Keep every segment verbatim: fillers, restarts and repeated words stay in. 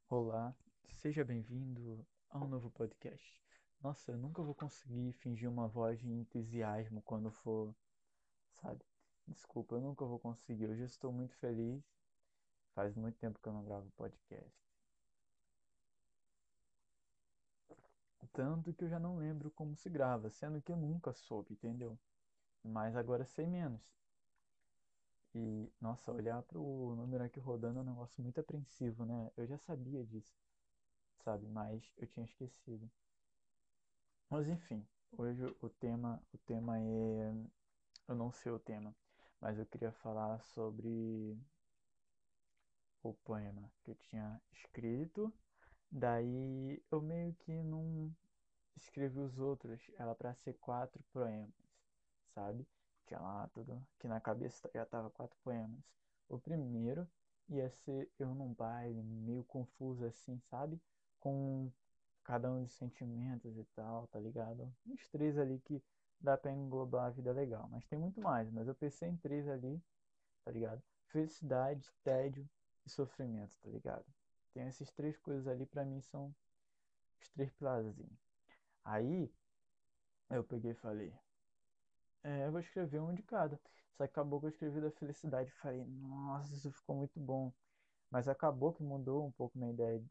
Olá, seja bem-vindo a um novo podcast. Nossa, eu nunca vou conseguir fingir uma voz de entusiasmo quando for, sabe? Desculpa, eu nunca vou conseguir. Hoje eu estou muito feliz. Faz muito tempo que eu não gravo podcast. Tanto que eu já não lembro como se grava, sendo que eu nunca soube, entendeu? Mas agora sei menos. E, nossa, olhar para o número aqui rodando é um negócio muito apreensivo, né? Eu já sabia disso, sabe? Mas eu tinha esquecido. Mas enfim, hoje o tema, o tema é, eu não sei o tema, mas eu queria falar sobre o poema que eu tinha escrito. Daí eu meio que não escrevi os outros, era para ser quatro poemas, sabe? Tinha lá tudo, que na cabeça já tava quatro poemas. O primeiro ia ser eu num baile, meio confuso assim, sabe? Com cada um dos sentimentos e tal, tá ligado? Uns três ali que dá pra englobar a vida legal. Mas tem muito mais, mas eu pensei em três ali, tá ligado? Felicidade, tédio e sofrimento, tá ligado? Tem essas três coisas ali, pra mim são os três pilarzinhos. Aí eu peguei e falei, é, eu vou escrever um de cada. Só que acabou que eu escrevi da felicidade. Falei, nossa, isso ficou muito bom. Mas acabou que mudou um pouco minha ideia,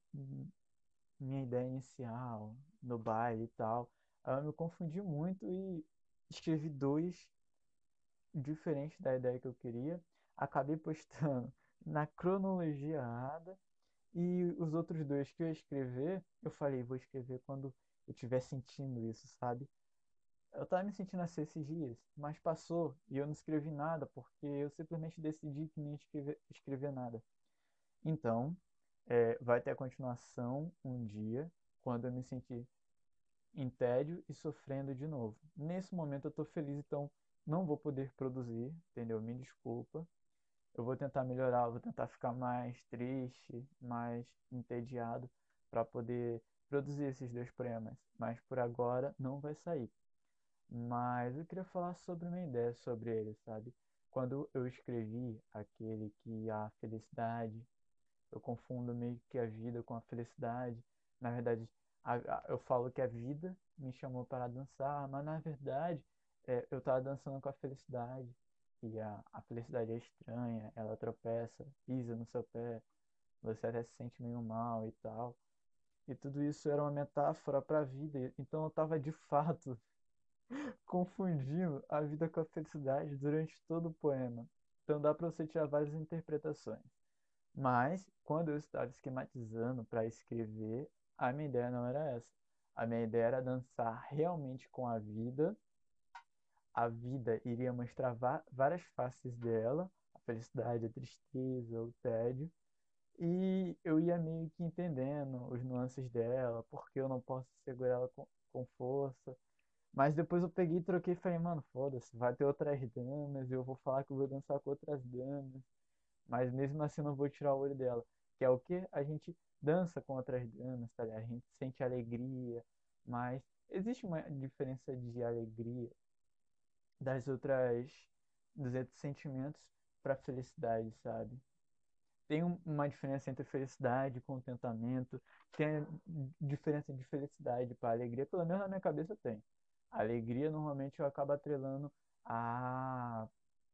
minha ideia inicial no baile e tal. Aí eu me confundi muito e escrevi dois diferentes da ideia que eu queria. Acabei postando na cronologia errada. E os outros dois que eu ia escrever, eu falei, vou escrever quando eu estiver sentindo isso, sabe? Eu tava me sentindo assim esses dias, mas passou e eu não escrevi nada porque eu simplesmente decidi que nem escrever, escrever nada. Então, é, vai ter a continuação um dia, quando eu me sentir em tédio e sofrendo de novo. Nesse momento eu tô feliz, então não vou poder produzir, entendeu? Me desculpa. Eu vou tentar melhorar, vou tentar ficar mais triste, mais entediado para poder produzir esses dois poemas. Mas por agora não vai sair. Mas eu queria falar sobre uma ideia sobre ele, sabe? Quando eu escrevi aquele que a felicidade, eu confundo meio que a vida com a felicidade. Na verdade, a- a- eu falo que a vida me chamou para dançar, mas na verdade é, eu estava dançando com a felicidade. E a, a felicidade é estranha, ela tropeça, pisa no seu pé, você até se sente meio mal e tal. E tudo isso era uma metáfora para a vida. Então eu estava de fato confundindo a vida com a felicidade durante todo o poema. Então dá para você tirar várias interpretações. Mas quando eu estava esquematizando para escrever, a minha ideia não era essa. A minha ideia era dançar realmente com a vida. A vida iria mostrar va- várias faces dela, a felicidade, a tristeza, o tédio. E eu ia meio que entendendo os nuances dela, porque eu não posso segurar ela com, com força. Mas depois eu peguei e troquei e falei, mano, foda-se, vai ter outras damas, eu vou falar que eu vou dançar com outras damas, mas mesmo assim eu não vou tirar o olho dela. Que é o que a gente dança com outras damas, tá ligado? A gente sente alegria, mas existe uma diferença de alegria das outras, dos outros sentimentos para felicidade, sabe? Tem um- uma diferença entre felicidade e contentamento, tem a diferença de felicidade para alegria, pelo menos na minha cabeça tem. A alegria normalmente eu acabo atrelando a,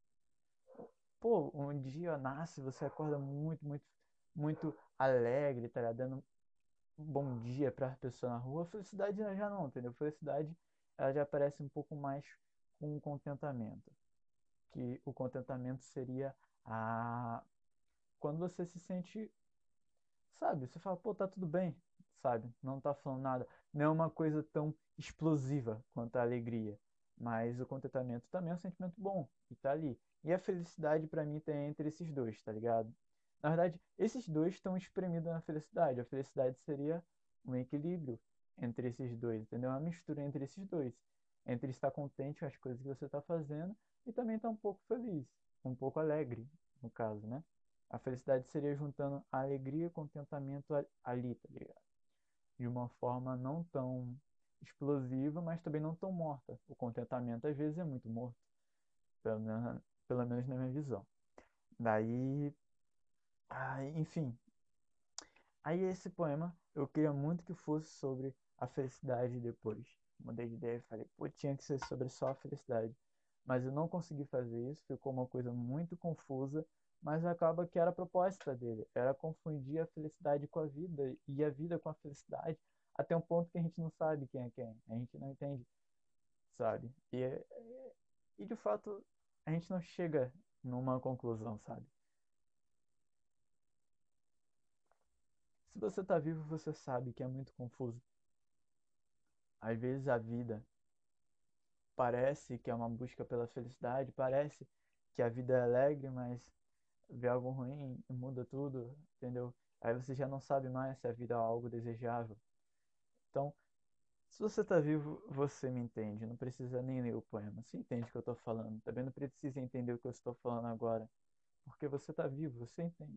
pô, um dia nasce, você acorda muito, muito, muito alegre, tá ligado? Dando um bom dia para a pessoa na rua. Felicidade já não, entendeu? Felicidade ela já aparece um pouco mais com o contentamento, que o contentamento seria a quando você se sente, sabe? Você fala, pô, tá tudo bem, sabe? Não tá falando nada. Não é uma coisa tão explosiva quanto a alegria. Mas o contentamento também é um sentimento bom e tá ali. E a felicidade pra mim tem entre esses dois, tá ligado? Na verdade, esses dois estão espremidos na felicidade. A felicidade seria um equilíbrio entre esses dois, entendeu? Uma mistura entre esses dois. Entre estar contente com as coisas que você está fazendo e também estar um pouco feliz, um pouco alegre, no caso, né? A felicidade seria juntando a alegria e contentamento a- ali, tá ligado? De uma forma não tão explosiva, mas também não tão morta. O contentamento às vezes é muito morto, pelo menos, pelo menos na minha visão. Daí, ah, enfim, Aí esse poema eu queria muito que fosse sobre a felicidade depois. Mudei de ideia e falei, pô, tinha que ser sobre só a felicidade. Mas eu não consegui fazer isso, ficou uma coisa muito confusa, mas acaba que era a proposta dele, era confundir a felicidade com a vida e a vida com a felicidade, até um ponto que a gente não sabe quem é quem, a gente não entende, sabe? E, é- e de fato a gente não chega numa conclusão, sabe? Se você tá vivo, você sabe que é muito confuso. Às vezes a vida parece que é uma busca pela felicidade, parece que a vida é alegre, mas vê algo ruim e muda tudo, entendeu? Aí você já não sabe mais se a vida é algo desejável. Então, se você está vivo, você me entende. Não precisa nem ler o poema. Você entende o que eu estou falando. Também não precisa entender o que eu estou falando agora. Porque você está vivo, você entende.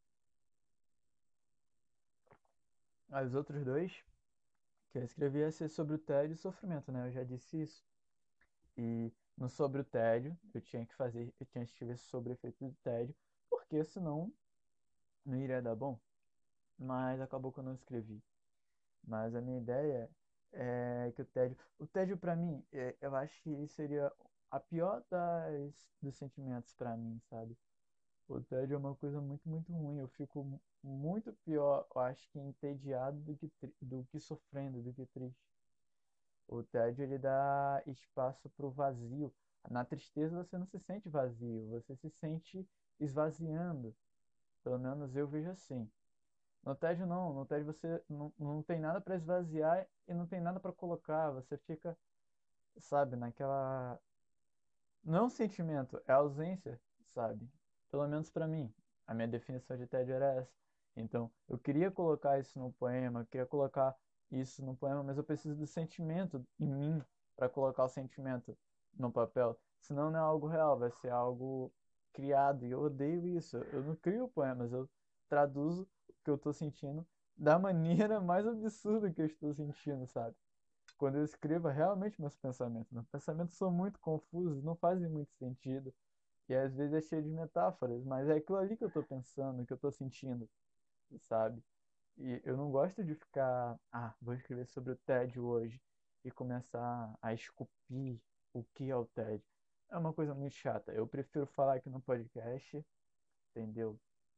Os outros dois que eu escrevi ia ser sobre o tédio e sofrimento, né? Eu já disse isso. E no sobre o tédio, eu tinha que fazer, eu tinha que escrever sobre o efeito do tédio, porque senão não iria dar bom. Mas acabou que eu não escrevi. Mas a minha ideia é que o tédio, o tédio para mim, é, eu acho que ele seria a pior das, dos sentimentos para mim, sabe? O tédio é uma coisa muito, muito ruim. Eu fico mu- muito pior, eu acho que entediado do que, tri- do que sofrendo, do que triste. O tédio ele dá espaço para o vazio. Na tristeza você não se sente vazio, você se sente esvaziando. Pelo menos eu vejo assim. No tédio não, no tédio você não, não tem nada para esvaziar e não tem nada para colocar. Você fica, sabe, naquela. Não é um sentimento, é ausência, sabe? Pelo menos para mim. A minha definição de tédio era essa. Então, eu queria colocar isso no poema, eu queria colocar isso no poema, mas eu preciso do sentimento em mim para colocar o sentimento no papel. Senão não é algo real, vai ser algo criado. E eu odeio isso. Eu não crio poemas, eu traduzo o que eu estou sentindo da maneira mais absurda que eu estou sentindo, sabe? Quando eu escrevo, é realmente meus pensamentos. Meus pensamentos são muito confusos, não fazem muito sentido. E às vezes é cheio de metáforas, mas é aquilo ali que eu tô pensando, que eu tô sentindo, sabe? E eu não gosto de ficar, ah, vou escrever sobre o tédio hoje e começar a esculpir o que é o tédio. É uma coisa muito chata. Eu prefiro falar aqui no podcast, entendeu?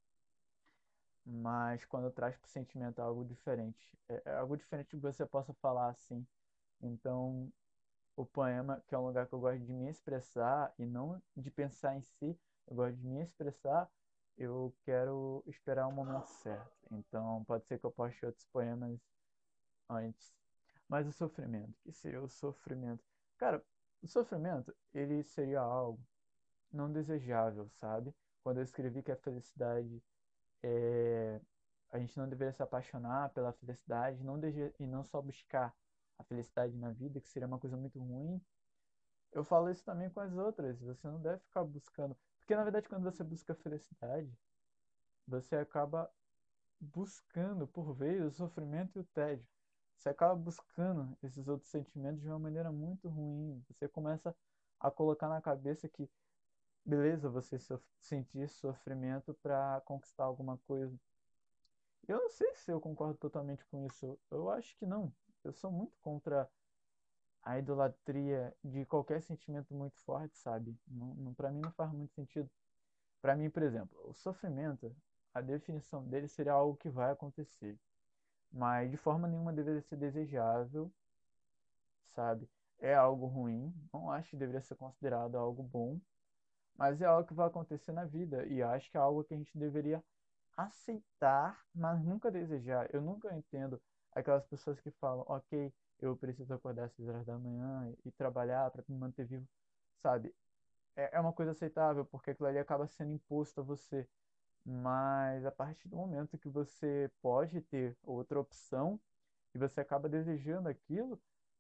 Mas quando eu traz pro sentimento é algo diferente. É, é algo diferente que você possa falar assim. Então, o poema, que é um lugar que eu gosto de me expressar e não de pensar em si, eu gosto de me expressar, eu quero esperar o momento certo. Então, pode ser que eu poste outros poemas antes. Mas o sofrimento, que seria o sofrimento? Cara, o sofrimento, ele seria algo não desejável, sabe? Quando eu escrevi que a felicidade é... a gente não deveria se apaixonar pela felicidade, não dese... e não só buscar a felicidade na vida, que seria uma coisa muito ruim. Eu falo isso também com as outras. Você não deve ficar buscando. Porque, na verdade, quando você busca felicidade, você acaba buscando, por vezes, o sofrimento e o tédio. Você acaba buscando esses outros sentimentos de uma maneira muito ruim. Você começa a colocar na cabeça que, beleza, você sof sentir sofrimento para conquistar alguma coisa. Eu não sei se eu concordo totalmente com isso. Eu acho que não. Eu sou muito contra a idolatria de qualquer sentimento muito forte, sabe? Não, não, para mim não faz muito sentido. Para mim, por exemplo, o sofrimento, a definição dele seria algo que vai acontecer, mas de forma nenhuma deveria ser desejável, sabe? É algo ruim, não acho que deveria ser considerado algo bom, mas é algo que vai acontecer na vida e acho que é algo que a gente deveria aceitar, mas nunca desejar. Eu nunca entendo aquelas pessoas que falam, ok, eu preciso acordar às seis horas da manhã e trabalhar para me manter vivo, sabe? É, é uma coisa aceitável, porque aquilo ali acaba sendo imposto a você. Mas a partir do momento que você pode ter outra opção e você acaba desejando aquilo,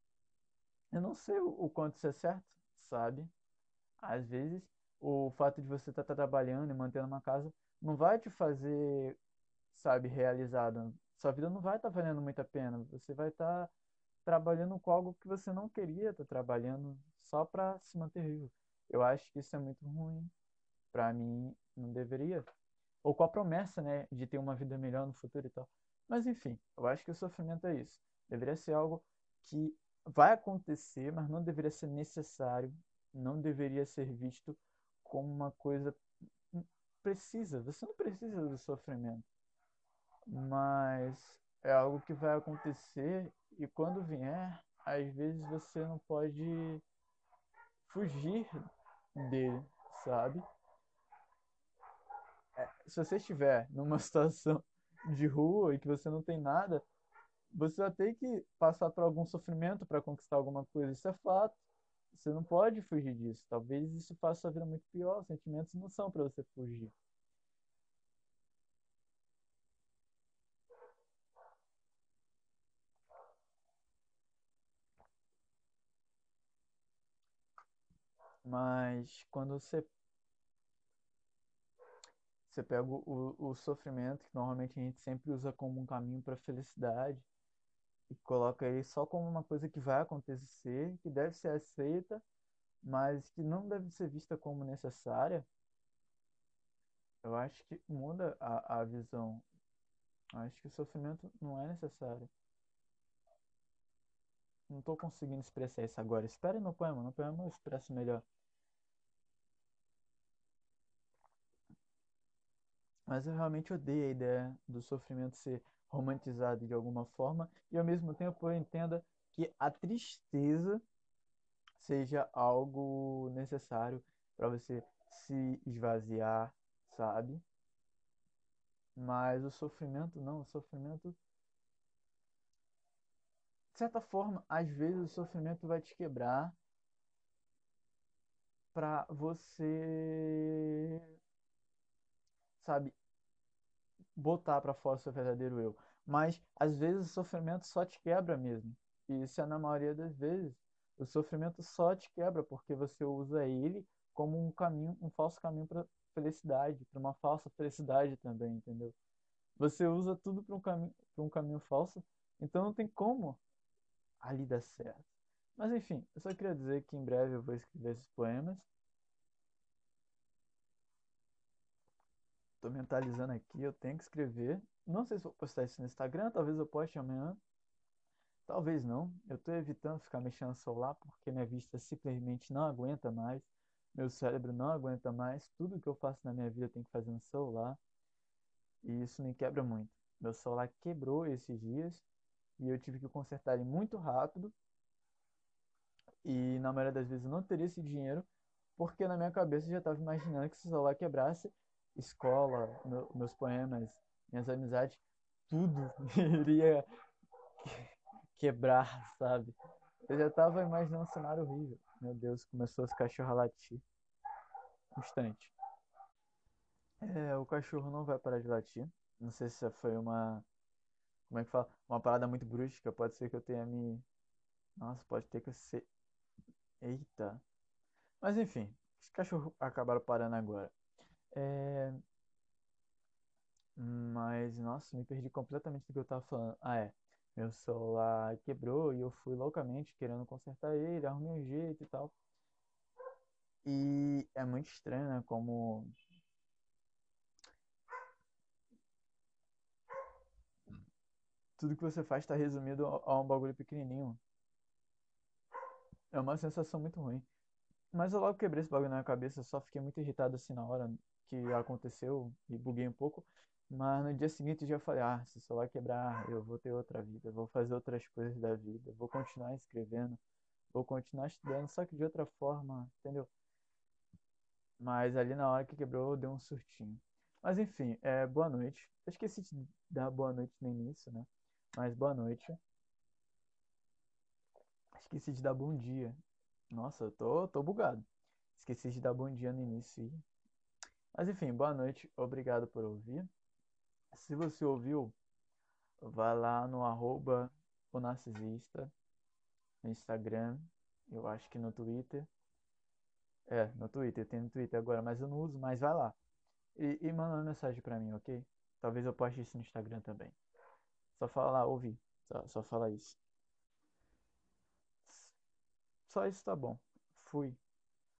eu não sei o, o quanto isso é certo, sabe? Às vezes, o fato de você estar trabalhando e mantendo uma casa não vai te fazer, sabe, realizado. Sua vida não vai estar valendo muito a pena. Você vai estar trabalhando com algo que você não queria estar trabalhando só para se manter vivo. Eu acho que isso é muito ruim. Para mim, não deveria. Ou com a promessa, né, de ter uma vida melhor no futuro e tal. Mas enfim, eu acho que o sofrimento é isso. Deveria ser algo que vai acontecer, mas não deveria ser necessário, não deveria ser visto como uma coisa precisa. Você não precisa do sofrimento, mas é algo que vai acontecer e quando vier, às vezes você não pode fugir dele, sabe? Se você estiver numa situação de rua e que você não tem nada, você vai ter que passar por algum sofrimento para conquistar alguma coisa. Isso é fato. Você não pode fugir disso. Talvez isso faça sua vida muito pior. Sentimentos não são para você fugir. Mas quando você, você pega o, o sofrimento, que normalmente a gente sempre usa como um caminho para a felicidade, e coloca ele só como uma coisa que vai acontecer, que deve ser aceita, mas que não deve ser vista como necessária, eu acho que muda a, a visão. Eu acho que o sofrimento não é necessário. Não estou conseguindo expressar isso agora. Espere no poema, no poema eu expresso melhor. Mas eu realmente odeio a ideia do sofrimento ser romantizado de alguma forma e ao mesmo tempo eu entenda que a tristeza seja algo necessário para você se esvaziar, sabe? Mas o sofrimento não, o sofrimento, de certa forma, às vezes o sofrimento vai te quebrar para você, sabe, botar para fora o seu verdadeiro eu. Mas às vezes o sofrimento só te quebra mesmo. E isso é na maioria das vezes. O sofrimento só te quebra porque você usa ele como um caminho, um falso caminho para felicidade, para uma falsa felicidade também, entendeu? Você usa tudo para um caminho, para um caminho falso, então não tem como ali dar certo. Mas enfim, eu só queria dizer que em breve eu vou escrever esses poemas. Estou mentalizando aqui, eu tenho que escrever. Não sei se vou postar isso no Instagram, talvez eu poste amanhã. Talvez não. Eu estou evitando ficar mexendo no celular porque minha vista simplesmente não aguenta mais. Meu cérebro não aguenta mais. Tudo que eu faço na minha vida eu tenho que fazer no celular. E isso me quebra muito. Meu celular quebrou esses dias e eu tive que consertar ele muito rápido. E na maioria das vezes eu não teria esse dinheiro porque na minha cabeça eu já estava imaginando que se o celular quebrasse, escola, meu- meus poemas, minhas amizades, tudo iria quebrar, sabe? Eu já tava imaginando um cenário horrível. Meu Deus, começou os cachorros a latir. Um instante. É, o cachorro não vai parar de latir. Não sei se foi uma. Como é que fala? Uma parada muito brusca. Pode ser que eu tenha me. Nossa, pode ter que ser. Eita. Mas enfim, os cachorros acabaram parando agora. É. Mas, nossa, me perdi completamente do que eu tava falando. Ah, é. Meu celular quebrou e eu fui loucamente querendo consertar ele, arrumei um jeito e tal. E é muito estranho, né? Como tudo que você faz está resumido a a um bagulho pequenininho. É uma sensação muito ruim. Mas eu logo quebrei esse bagulho na minha cabeça, só fiquei muito irritado assim na hora que aconteceu e buguei um pouco. Mas no dia seguinte eu já falei, ah, se o celular quebrar, eu vou ter outra vida, vou fazer outras coisas da vida, vou continuar escrevendo, vou continuar estudando, só que de outra forma, entendeu? Mas ali na hora que quebrou, deu um surtinho. Mas enfim, é, boa noite. Eu esqueci de dar boa noite no início, né? Mas boa noite. Esqueci de dar bom dia. Nossa, eu tô, tô bugado. Esqueci de dar bom dia no início. Mas enfim, boa noite. Obrigado por ouvir. Se você ouviu, vá lá no arroba o narcisista, no Instagram, eu acho que no Twitter. É, no Twitter, eu tenho no Twitter agora, mas eu não uso, mas vai lá. E, e manda uma mensagem pra mim, ok? Talvez eu poste isso no Instagram também. Só fala lá, ouvi. Só, só fala isso. Só isso tá bom. Fui.